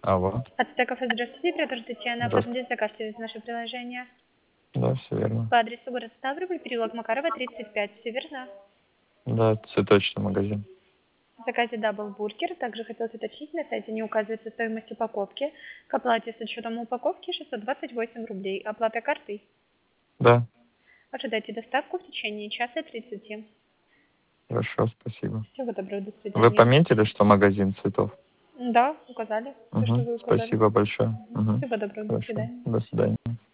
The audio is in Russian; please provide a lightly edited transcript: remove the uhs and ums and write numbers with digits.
Алло. Ацтеков, здравствуйте, оператор Татьяна. Оформите Здравствуйте. заказ через наше приложение. Да, все верно. По адресу город Ставрополь, переулок Макарова, 35. Все верно? Да, цветочный магазин. В заказе Double Burger. Также хотелось уточнить, на сайте не указывается стоимость упаковки. К оплате с учетом упаковки 628 рублей. Оплата картой. Да, Ожидайте доставку в течение часа 30. хорошо, спасибо. Всего доброго, до Вы свидания. пометили, что магазин цветов? Да, указали. Все, что Угу, вы указали. спасибо большое. Угу. Всего доброго, до Хорошо, свидания. до свидания.